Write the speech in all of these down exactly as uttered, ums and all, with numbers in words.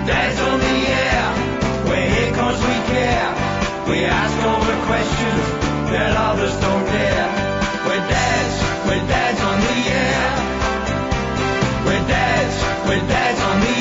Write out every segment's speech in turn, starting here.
Dad's on the air, we're here 'cause we care. We ask all the questions that others don't dare. We're dads, we're dads on the air. We're dads, we're dads on the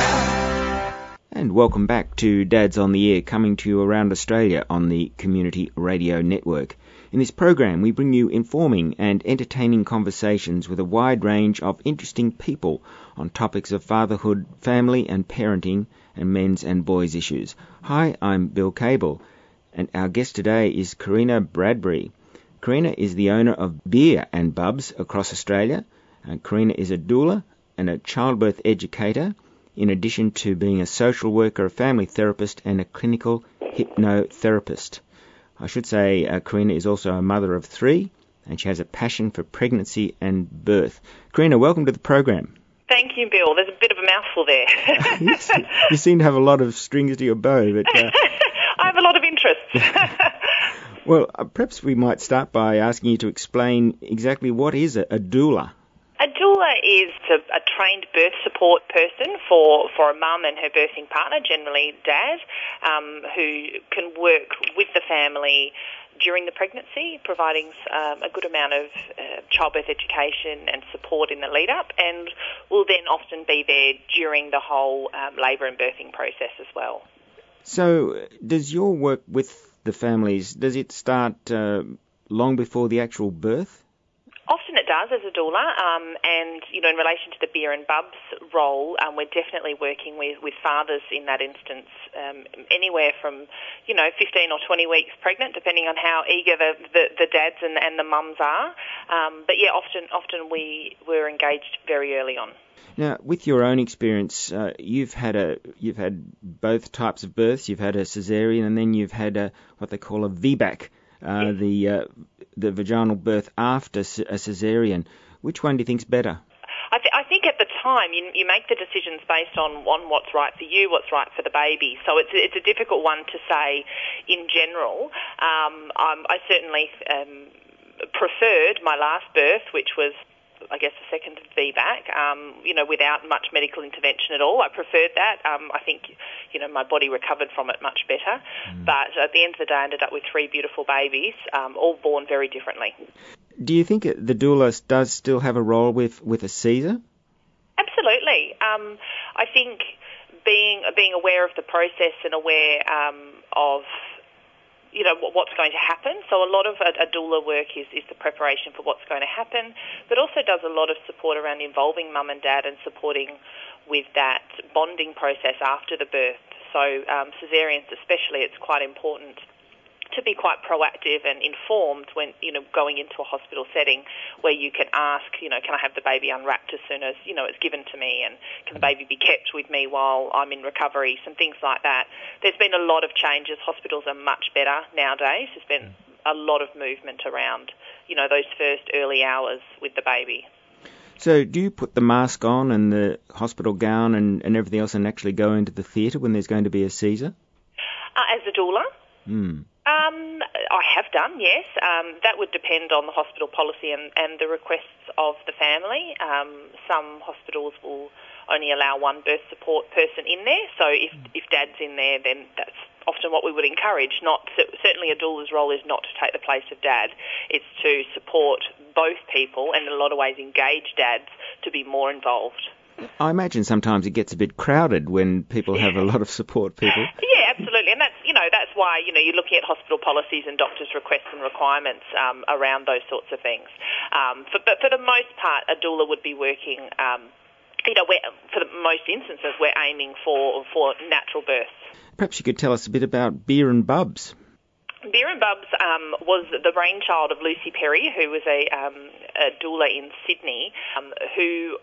air. And welcome back to Dads on the Air, coming to you around Australia on the Community Radio Network. In this program, we bring you informing and entertaining conversations with a wide range of interesting people on topics of fatherhood, family and parenting, and men's and boys' issues. Hi, I'm Bill Cable, and our guest today is Karina Bradbury. Karina is the owner of Beer and Bubs across Australia. Uh, Karina is a doula and a childbirth educator, in addition to being a social worker, a family therapist, and a clinical hypnotherapist. I should say uh, Karina is also a mother of three, and she has a passion for pregnancy and birth. Karina, welcome to the program. Thank you, Bill. There's a bit of a mouthful there. Yes, you seem to have a lot of strings to your bow. But uh... I have a lot of interests. Well, uh, perhaps we might start by asking you to explain exactly what is a, a doula. A doula is a, a trained birth support person for, for a mum and her birthing partner, generally dad, um, who can work with the family during the pregnancy, providing um, a good amount of uh, childbirth education and support in the lead-up, and will then often be there during the whole um, labour and birthing process as well. So does your work with the families, does it start uh, long before the actual birth? Often it does as a doula, um, and, you know, in relation to the Beer and Bubs role, um, we're definitely working with, with fathers in that instance, um, anywhere from, you know, fifteen or twenty weeks pregnant, depending on how eager the, the, the dads and, and the mums are. Um, but, yeah, often often we, we're engaged very early on. Now, with your own experience, uh, you've had a you've had both types of births. You've had a caesarean, and then you've had a what they call a V BAC, uh, yes. the uh, the vaginal birth after a caesarean. Which one do you think's better? I, th- I think at the time you, you make the decisions based on, on what's right for you, what's right for the baby. So it's it's a difficult one to say in general. Um, um, I certainly um, preferred my last birth, which was, I guess, the second V BAC, um, you know, without much medical intervention at all. I preferred that. Um, I think, you know, my body recovered from it much better. Mm. But at the end of the day, I ended up with three beautiful babies, um, all born very differently. Do you think the doula does still have a role with, with a Caesar? Absolutely. Um, I think being being aware of the process and aware um, of you know, what's going to happen. So a lot of a, a doula work is, is the preparation for what's going to happen, but also does a lot of support around involving mum and dad and supporting with that bonding process after the birth. So um, caesareans especially, it's quite important to be quite proactive and informed when, you know, going into a hospital setting where you can ask, you know, can I have the baby unwrapped as soon as, you know, it's given to me, and can the baby be kept with me while I'm in recovery, some things like that. There's been a lot of changes. Hospitals are much better nowadays. There's been a lot of movement around, you know, those first early hours with the baby. So do you put the mask on and the hospital gown and, and everything else and actually go into the theatre when there's going to be a Caesar? Uh, as a doula? Mm. Um, I have done, yes. Um, that would depend on the hospital policy and, and the requests of the family. Um, some hospitals will only allow one birth support person in there, so if, if dad's in there, then that's often what we would encourage. Not certainly a doula's role is not to take the place of dad. It's to support both people and in a lot of ways engage dads to be more involved. I imagine sometimes it gets a bit crowded when people have a lot of support people. Yeah, absolutely, and that's you know that's why you know you're looking at hospital policies and doctors' requests and requirements um, around those sorts of things. Um, for, but for the most part, a doula would be working. Um, you know, we're, for the most instances, we're aiming for for natural births. Perhaps you could tell us a bit about Beer and Bubs. Beer and Bubs um, was the brainchild of Lucy Perry, who was a, um, a doula in Sydney, um, who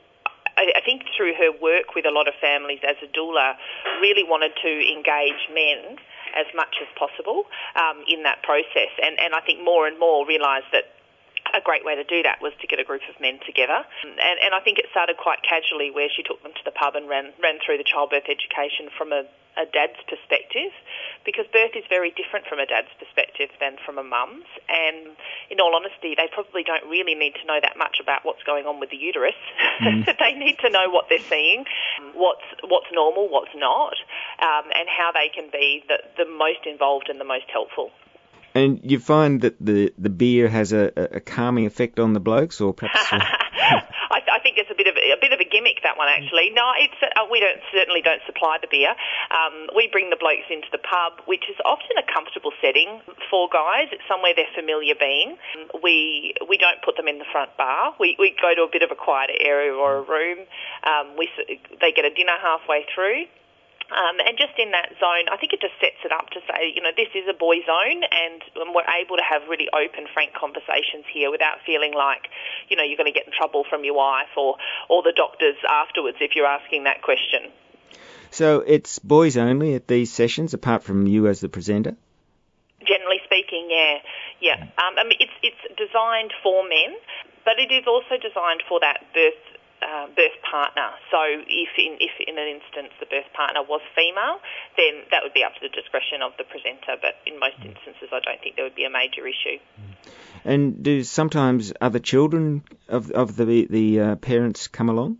I think through her work with a lot of families as a doula really wanted to engage men as much as possible um, in that process. And, and I think more and more realised that a great way to do that was to get a group of men together. And, and I think it started quite casually, where she took them to the pub and ran, ran through the childbirth education from a, a dad's perspective, because birth is very different from a dad's perspective than from a mum's. And in all honesty, they probably don't really need to know that much about what's going on with the uterus. Mm. They need to know what they're seeing, what's what's normal, what's not, um, and how they can be the, the most involved and the most helpful. And you find that the, the beer has a, a calming effect on the blokes, or perhaps? Uh... I, I think it's a bit of a, a bit of a gimmick, that one, actually. No, it's uh, we don't certainly don't supply the beer. Um, we bring the blokes into the pub, which is often a comfortable setting for guys. It's somewhere they're familiar being. We we don't put them in the front bar. We we go to a bit of a quieter area or a room. Um, we they get a dinner halfway through. Um, and just in that zone, I think it just sets it up to say, you know, this is a boy zone, and we're able to have really open, frank conversations here without feeling like, you know, you're going to get in trouble from your wife or, or the doctors afterwards if you're asking that question. So it's boys only at these sessions, apart from you as the presenter? Generally speaking, yeah. yeah. Um, I mean, it's, it's designed for men, but it is also designed for that birth Uh, birth partner. So if in if in an instance the birth partner was female, then that would be up to the discretion of the presenter, but in most instances I don't think there would be a major issue. And do sometimes other children of of the the uh, parents come along?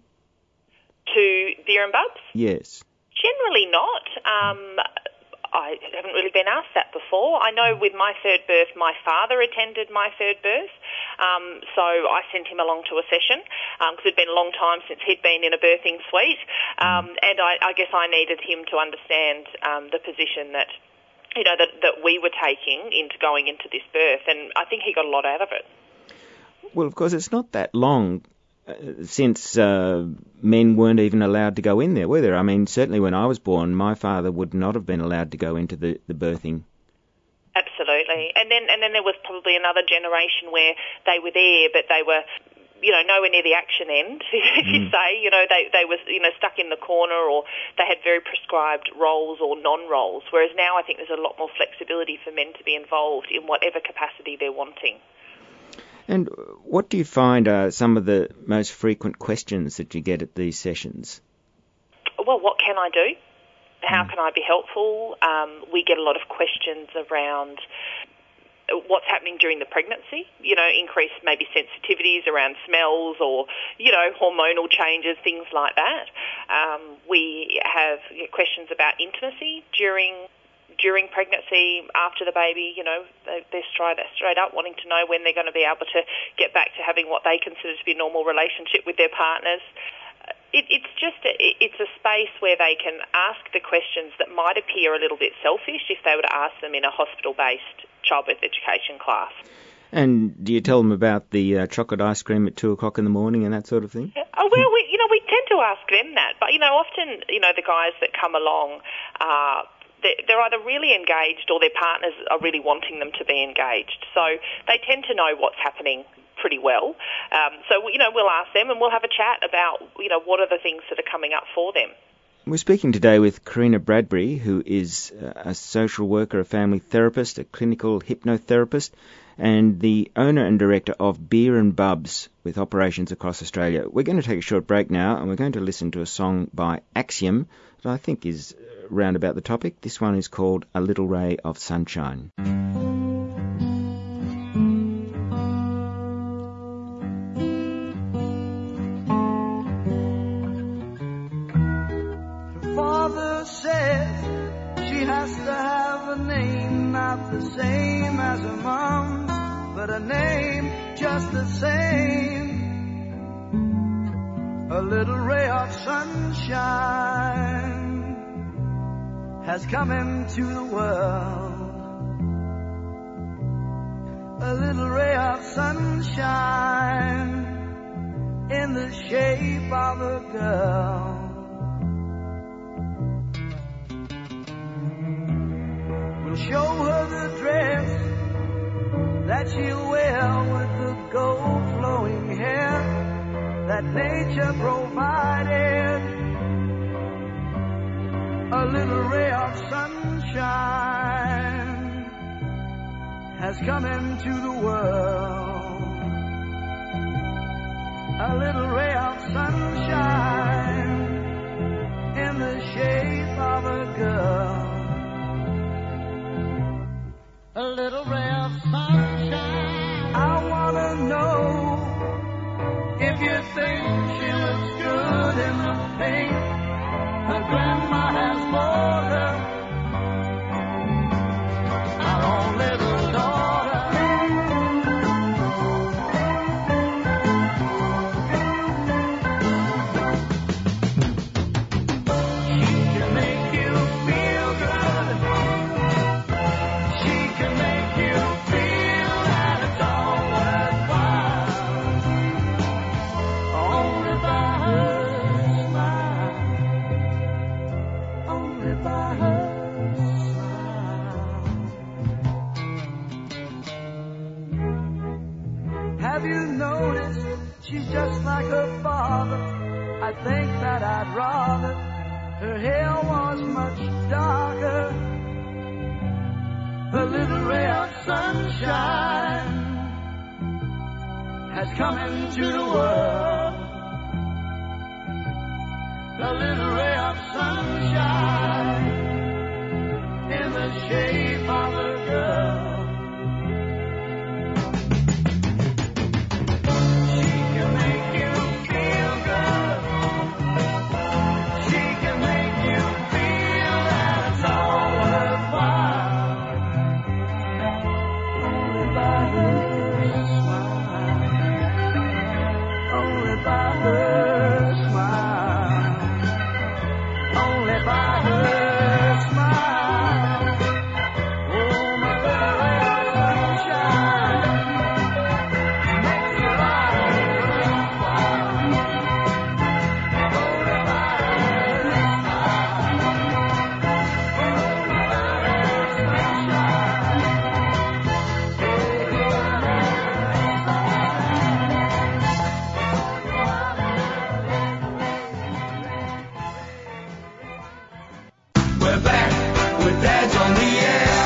To Beer and Bubs? Yes. Generally not. Um, I haven't really been asked that before. I know with my third birth, my father attended my third birth, um, so I sent him along to a session because um, it had been a long time since he'd been in a birthing suite, um, and I, I guess I needed him to understand um, the position that, you know, that, that we were taking into going into this birth, and I think he got a lot out of it. Well, of course, it's not that long Uh, since uh, men weren't even allowed to go in there, were there? I mean, certainly when I was born, my father would not have been allowed to go into the, the birthing. Absolutely. And then and then there was probably another generation where they were there, but they were, you know, nowhere near the action end, if you mm. say. You know, they, they were, you know, stuck in the corner, or they had very prescribed roles or non-roles, whereas now I think there's a lot more flexibility for men to be involved in whatever capacity they're wanting. And what do you find are some of the most frequent questions that you get at these sessions? Well, what can I do? How mm. can I be helpful? Um, we get a lot of questions around what's happening during the pregnancy, you know, increased maybe sensitivities around smells or, you know, hormonal changes, things like that. Um, we have questions about intimacy during during pregnancy, after the baby, you know, they're straight, straight up wanting to know when they're going to be able to get back to having what they consider to be a normal relationship with their partners. It, it's just a, it's a space where they can ask the questions that might appear a little bit selfish if they were to ask them in a hospital-based childbirth education class. And do you tell them about the uh, chocolate ice cream at two o'clock in the morning and that sort of thing? Oh, well, we, you know, we tend to ask them that. But, you know, often, you know, the guys that come along are... they're either really engaged or their partners are really wanting them to be engaged. So they tend to know what's happening pretty well. Um, so, you know, we'll ask them and we'll have a chat about, you know, what are the things that are coming up for them. We're speaking today with Karina Bradbury, who is a social worker, a family therapist, a clinical hypnotherapist, and the owner and director of Beer and Bubs with operations across Australia. We're going to take a short break now, and we're going to listen to a song by Axiom that I think is round about the topic. This one is called A Little Ray of Sunshine. Her father says she has to have a name not the same as her mom's, but a name just the same. A little ray of sunshine has come into the world. A little ray of sunshine in the shape of a girl. We'll show her the dress that she'll wear with the gold flowing hair that nature provided. A little ray of sunshine has come into the world. a little ray of sunshine in the shape of a girl. A little ray of sunshine. I wanna know if you think she looks good in the pink her grandma has bought her, our own little daughter. She can make you feel good. She can make you feel that it's all worthwhile. Only by her smile. Only by her smile. Have you noticed she's just like her father? I think that I'd rather her hair was much darker. A little ray of sunshine has come into the world. A little ray of sunshine in the shape of a girl. She can make you feel good. She can make you feel that it's all worthwhile. Only by her smile. Only by her smile. Only by her smile. Oh, my little ray of sunshine makes your eyes worthwhile. Only by her smile. Only by her sunshine. We're back with Dad's on the air.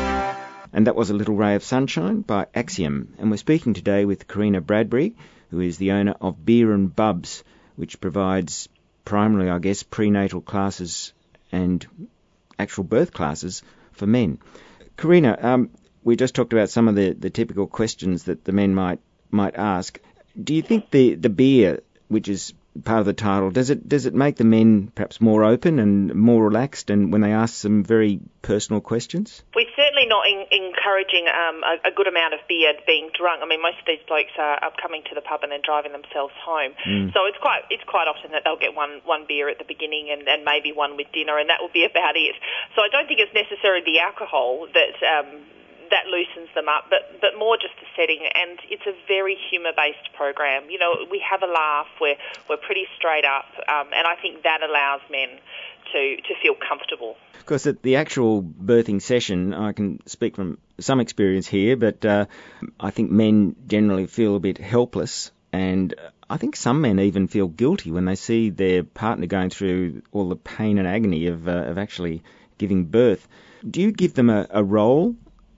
And that was A Little Ray of Sunshine by Axiom. And we're speaking today with Karina Bradbury, who is the owner of Beer and Bubs, which provides primarily, I guess, prenatal classes and actual birth classes for men. Karina, um, we just talked about some of the, the typical questions that the men might might ask. Do you think the, the beer, which is part of the title, does it does it make the men perhaps more open and more relaxed and when they ask some very personal questions? We're certainly not in, encouraging um, a, a good amount of beer being drunk. I mean, most of these blokes are, are coming to the pub and then driving themselves home. Mm. So it's quite it's quite often that they'll get one, one beer at the beginning and, and maybe one with dinner, and that will be about it. So I don't think it's necessarily the alcohol that um, that loosens them up, but, but more just the setting. And it's a very humour-based program. You know, we have a laugh, we're, we're pretty straight up, um, and I think that allows men to, to feel comfortable. Of course, at the actual birthing session, I can speak from some experience here, but uh, I think men generally feel a bit helpless, and I think some men even feel guilty when they see their partner going through all the pain and agony of, uh, of actually giving birth. Do you give them a, a role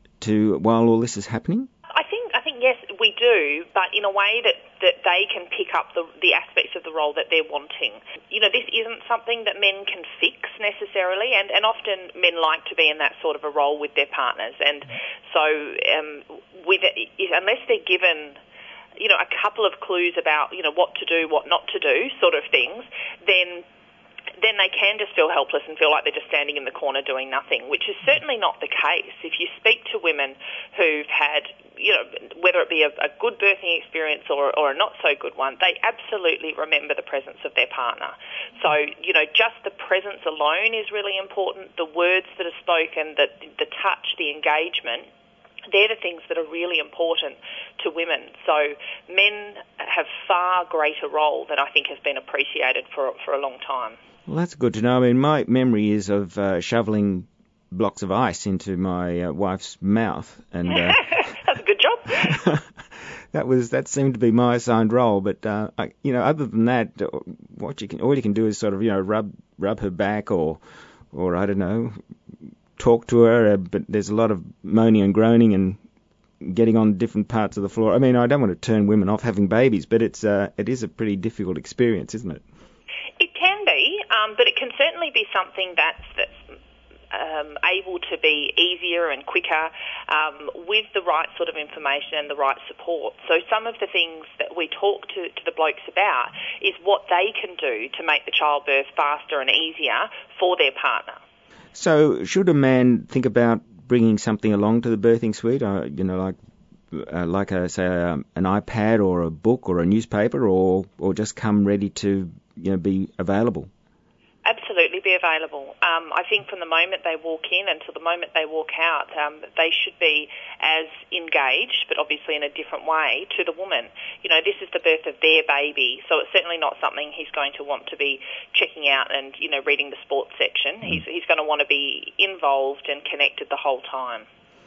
to while all this is happening? I think I think yes, we do, but in a way that, that they can pick up the the aspects of the role that they're wanting. You know, this isn't something that men can fix necessarily, and, and often men like to be in that sort of a role with their partners, and so um, with it, unless they're given, you know, a couple of clues about, you know, what to do, what not to do, sort of things, then then they can just feel helpless and feel like they're just standing in the corner doing nothing, which is certainly not the case. If you speak to women who've had, you know, whether it be a, a good birthing experience or, or a not so good one, they absolutely remember the presence of their partner. So, you know, just the presence alone is really important. The words that are spoken, the, the touch, the engagement, they're the things that are really important to women. So men have far greater role than I think has been appreciated for for a long time. Well, that's good to know. I mean, my memory is of uh, shoveling blocks of ice into my uh, wife's mouth, and uh, that's a good job. that was that seemed to be my assigned role. But uh, I, you know, other than that, what you can all you can do is sort of you know rub rub her back or or I don't know, talk to her. Uh, but there's a lot of moaning and groaning and getting on different parts of the floor. I mean, I don't want to turn women off having babies, but it's uh, it is a pretty difficult experience, isn't it? It can be, um, but it can certainly be something that's that's um, able to be easier and quicker um, with the right sort of information and the right support. So some of the things that we talk to, to the blokes about is what they can do to make the childbirth faster and easier for their partner. So should a man think about bringing something along to the birthing suite, uh, you know, like uh, like a, say um, an iPad or a book or a newspaper, or or just come ready to, you know, be available? Absolutely be available. Um, I think from the moment they walk in until the moment they walk out, um, they should be as engaged, but obviously in a different way, to the woman. You know, this is the birth of their baby, so it's certainly not something he's going to want to be checking out and, you know, reading the sports section. Mm. He's, he's going to want to be involved and connected the whole time.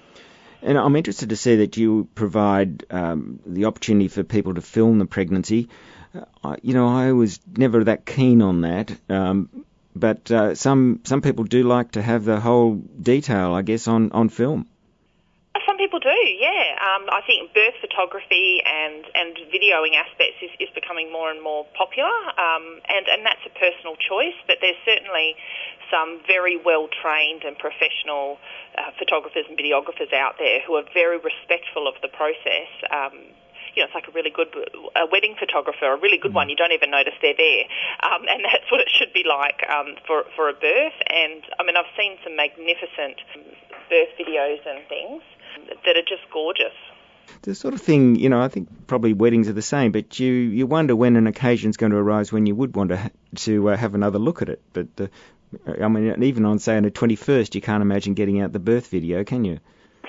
And I'm interested to see that you provide um, the opportunity for people to film the pregnancy. Uh, you know, I was never that keen on that, um, but uh, some some people do like to have the whole detail, I guess, on, on film. Some people do, yeah. Um, I think birth photography and, and videoing aspects is, is becoming more and more popular, um, and, and that's a personal choice, but there's certainly some very well-trained and professional uh, photographers and videographers out there who are very respectful of the process. Um, You know, it's like a really good a wedding photographer, a really good one. You don't even notice they're there. Um, and that's what it should be like um, for, for a birth. And, I mean, I've seen some magnificent birth videos and things that are just gorgeous. The sort of thing, you know, I think probably weddings are the same, but you, you wonder when an occasion's going to arise when you would want to, ha- to uh, have another look at it. But, uh, I mean, even on, say, on the twenty-first, you can't imagine getting out the birth video, can you?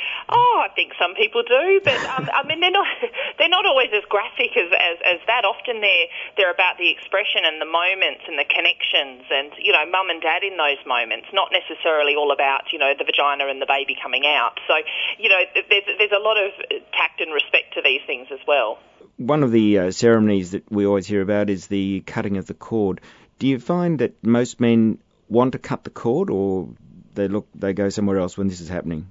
Oh, I think some people do, but um, I mean they're not they're not always as graphic as, as, as that. Often they're they're about the expression and the moments and the connections and, you know, mum and dad in those moments, not necessarily all about, you know, the vagina and the baby coming out. So, you know, there's there's a lot of tact and respect to these things as well. One of the uh, ceremonies that we always hear about is the cutting of the cord. Do you find that most men want to cut the cord, or they look they go somewhere else when this is happening?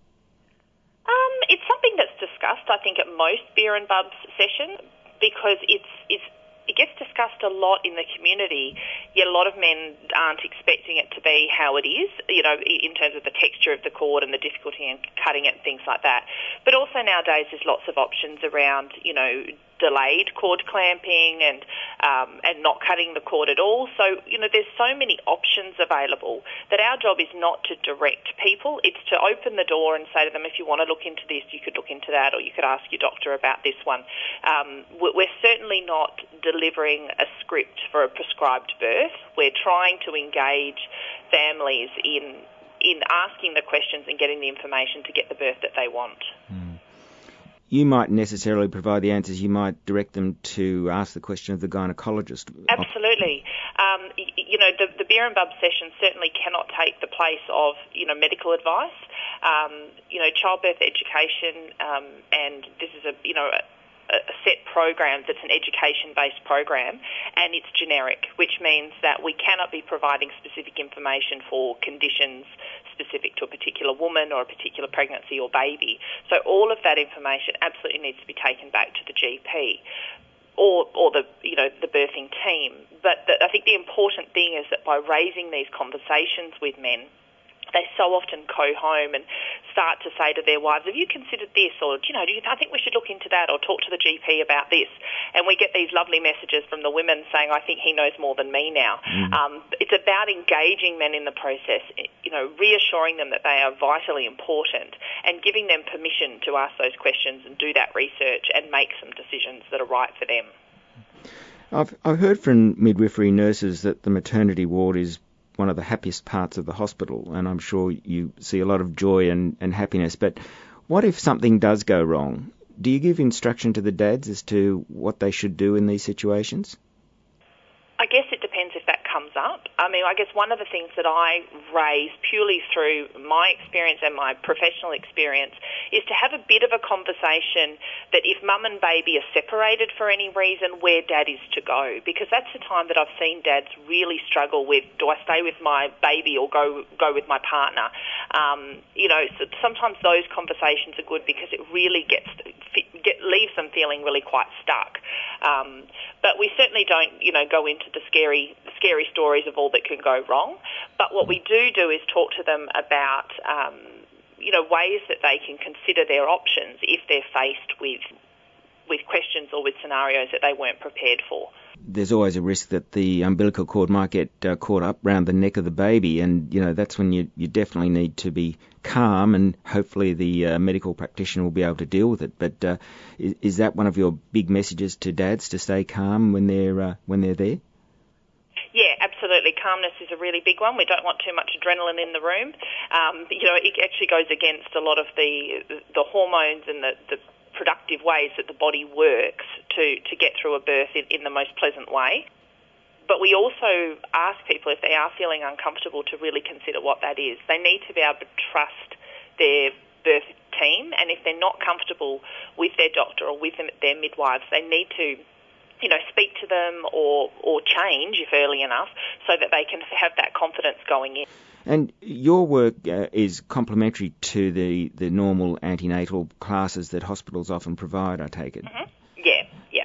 I think at most beer and bubs sessions, because it's it's it gets discussed a lot in the community, yet a lot of men aren't expecting it to be how it is, you know, in terms of the texture of the cord and the difficulty in cutting it and things like that. But also nowadays there's lots of options around, you know, delayed cord clamping and um, and not cutting the cord at all. So, you know, there's so many options available that our job is not to direct people. It's to open the door and say to them, if you want to look into this, you could look into that, or you could ask your doctor about this one. Um, we're certainly not delivering a script for a prescribed birth. We're trying to engage families in in asking the questions and getting the information to get the birth that they want. Mm. You might necessarily provide the answers. You might direct them to ask the question of the gynaecologist. Absolutely. Um, you, you know, the, the beer and bub session certainly cannot take the place of, you know, medical advice. Um, you know, childbirth education, um, and this is a, you know, a, a set program that's an education-based program, and it's generic, which means that we cannot be providing specific information for conditions specific to a particular woman or a particular pregnancy or baby. So all of that information absolutely needs to be taken back to the G P or or the, you know, the birthing team. But the, I think the important thing is that by raising these conversations with men, they so often go home and start to say to their wives, have you considered this? Or, you know, do you, I think we should look into that, or talk to the G P about this. And we get these lovely messages from the women saying, I think he knows more than me now. Mm. Um, it's about engaging men in the process, you know, reassuring them that they are vitally important and giving them permission to ask those questions and do that research and make some decisions that are right for them. I've, I've heard from midwifery nurses that the maternity ward is one of the happiest parts of the hospital, and I'm sure you see a lot of joy and, and happiness. But what if something does go wrong? Do you give instruction to the dads as to what they should do in these situations? I guess it depends if that comes up. I mean, I guess one of the things that I raise purely through my experience and my professional experience is to have a bit of a conversation that if mum and baby are separated for any reason, where dad is to go. Because that's the time that I've seen dads really struggle with, do I stay with my baby or go go with my partner? Um, you know, so sometimes those conversations are good because it really gets get, leaves them feeling really quite stuck. Um, but we certainly don't, you know, go into the scary, scary stories of all that can go wrong. But what we do do is talk to them about, um, you know, ways that they can consider their options if they're faced with with questions or with scenarios that they weren't prepared for. There's always a risk that the umbilical cord might get uh, caught up round the neck of the baby, and you know that's when you you definitely need to be calm, and hopefully the uh, medical practitioner will be able to deal with it. But uh, is, is that one of your big messages to dads, to stay calm when they're uh, when they're there? Yeah, absolutely. Calmness is a really big one. We don't want too much adrenaline in the room. Um, you know, it actually goes against a lot of the the hormones and the, the productive ways that the body works to, to get through a birth in, in the most pleasant way. But we also ask people, if they are feeling uncomfortable, to really consider what that is. They need to be able to trust their birth team, and if they're not comfortable with their doctor or with them, their midwives, they need to, you know, speak to them or, or change if early enough so that they can have that confidence going in. And your work uh, is complementary to the, the normal antenatal classes that hospitals often provide, I take it. Mm-hmm. Yeah,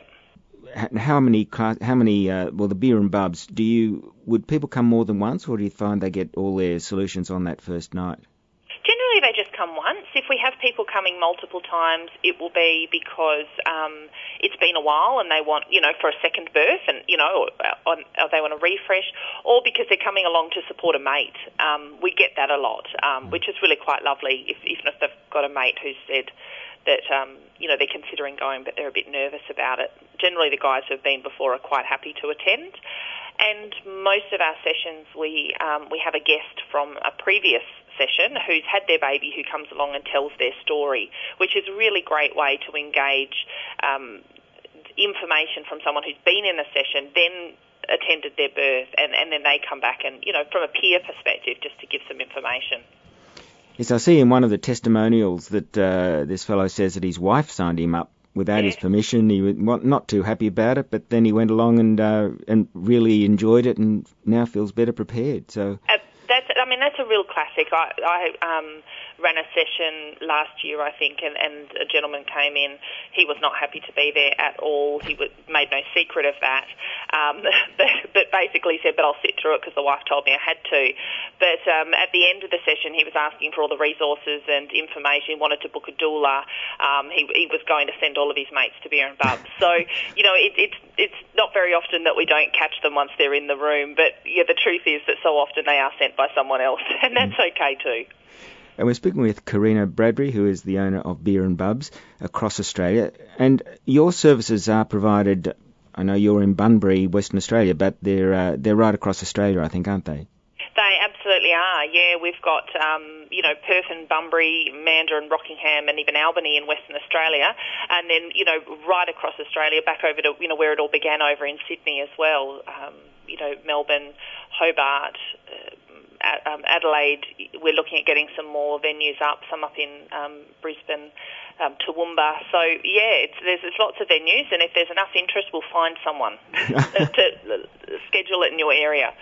yeah. How many class, how many? Uh, well, the beer and bubs. Do you would people come more than once, or do you find they get all their solutions on that first night? Generally, they just come once. If we have people coming multiple times, it will be because um, it's been a while and they want, you know, for a second birth, and you know, or, or they want a refresh, or because they're coming along to support a mate. Um, we get that a lot, um, which is really quite lovely. If, even if they've got a mate who's said that, um, you know, they're considering going, but they're a bit nervous about it. Generally, the guys who have been before are quite happy to attend. And most of our sessions, we um, we have a guest from a previous session who's had their baby who comes along and tells their story, which is a really great way to engage um, information from someone who's been in a session, then attended their birth, and, and then they come back and, you know, from a peer perspective, just to give some information. Yes, I see in one of the testimonials that uh, this fellow says that his wife signed him up without yes. his permission. He was not too happy about it, but then he went along and uh, and really enjoyed it, and now feels better prepared. So uh, that's, I mean, that's a real classic. I, I um, ran a session last year, I think, and, and a gentleman came in. He was not happy to be there at all. He was, made no secret of that, um, but, but basically said, but I'll sit through it because the wife told me I had to. But um, at the end of the session, he was asking for all the resources and information. He wanted to book a doula. Um, he, he was going to send all of his mates to Beer and Bubs. So, you know, it, it's it's not very often that we don't catch them once they're in the room. But, yeah, the truth is that so often they are sent by someone else, and that's okay too. And we're speaking with Karina Bradbury, who is the owner of Beer and Bubs across Australia. And your services are provided, I know you're in Bunbury, Western Australia, but they're uh, they're right across Australia, I think, aren't they? They absolutely are, yeah. We've got, um, you know, Perth and Bunbury, Mandurah and Rockingham, and even Albany in Western Australia. And then, you know, right across Australia, back over to, you know, where it all began over in Sydney as well. Um, you know, Melbourne, Hobart, uh, Um, Adelaide. We're looking at getting some more venues up, some up in um, Brisbane, um, Toowoomba. So, yeah, it's, there's, there's lots of venues, and if there's enough interest, we'll find someone to schedule it in your area.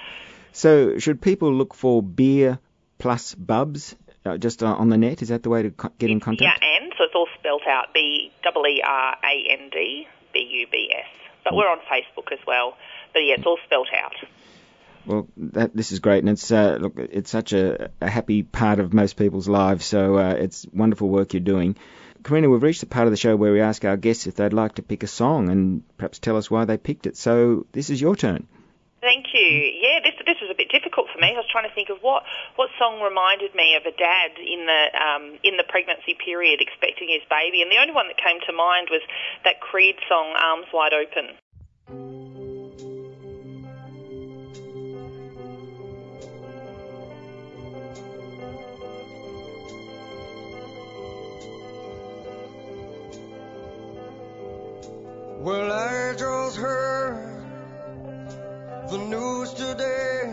So should people look for Beer plus Bubs uh, just uh, on the net? Is that the way to co- get in contact? Yeah, and, so it's all spelt out, B E E R A N D B U B S. But we're on Facebook as well. But, yeah, it's all spelt out. Well, that, this is great, and it's uh, look, it's such a, a happy part of most people's lives, so uh, it's wonderful work you're doing. Karina, we've reached the part of the show where we ask our guests if they'd like to pick a song and perhaps tell us why they picked it. So this is your turn. Thank you. Yeah, this this was a bit difficult for me. I was trying to think of what, what song reminded me of a dad in the um, in the pregnancy period expecting his baby, and the only one that came to mind was that Creed song, Arms Wide Open. Well, I just heard the news today.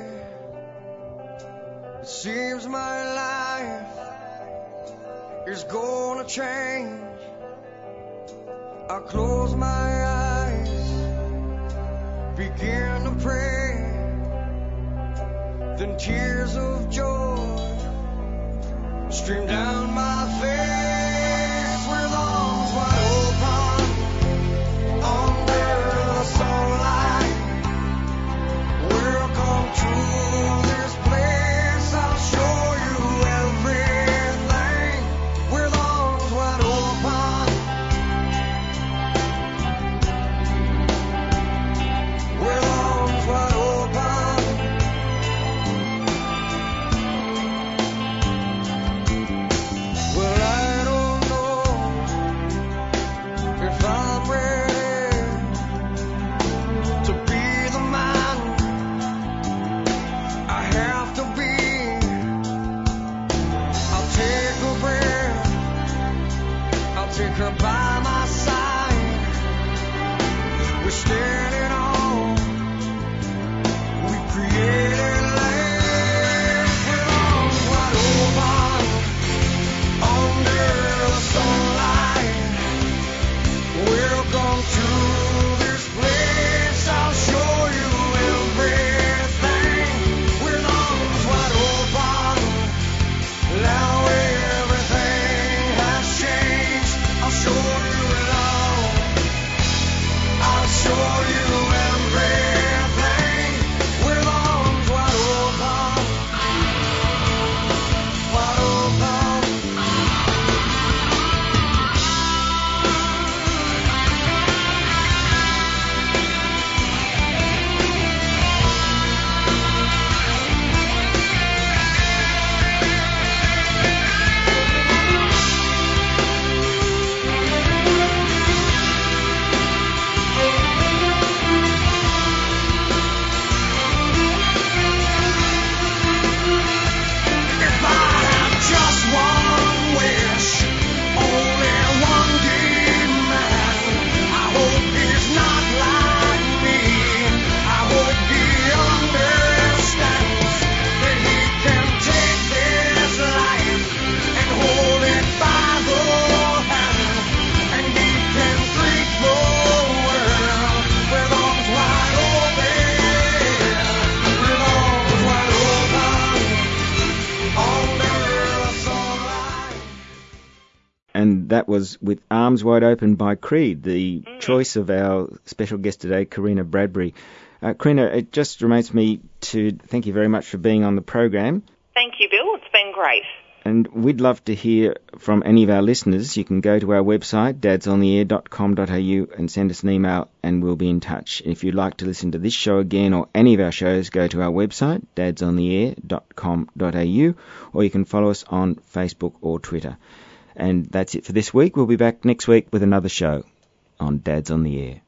It seems my life is gonna change. I close my eyes, begin to pray, then tears of joy stream down my face with arms wide open under the sunlight. Welcome to this place, I'll show you everything with arms wide open. With arms wide open. Well, I don't know if I'm ready to be the man I have to be. I'll take a breath, I'll take her by my side. We're standing on, we created land with arms wide open under the sunlight. Welcome to this place, I'll show you everything with arms wide open. Now everything has changed, I'll show you it all. I'll show you everything with arms wide open. Wide open. If I had just one wish, only one demand, I hope he's not like me. I hope he understands that he can take this life and hold it by the hand, and he can greet the world with arms wide open, with arms wide open under the sunlight. And that was With Arms Wide Open by Creed, the choice of our special guest today, Karina Bradbury. Uh, Karina, it just remains me to thank you very much for being on the program. Thank you, Bill. It's been great. And we'd love to hear from any of our listeners. You can go to our website, dads on the air dot com dot a u, and send us an email and we'll be in touch. If you'd like to listen to this show again or any of our shows, go to our website, dads on the air dot com dot a u, or you can follow us on Facebook or Twitter. And that's it for this week. We'll be back next week with another show on Dads on the Air.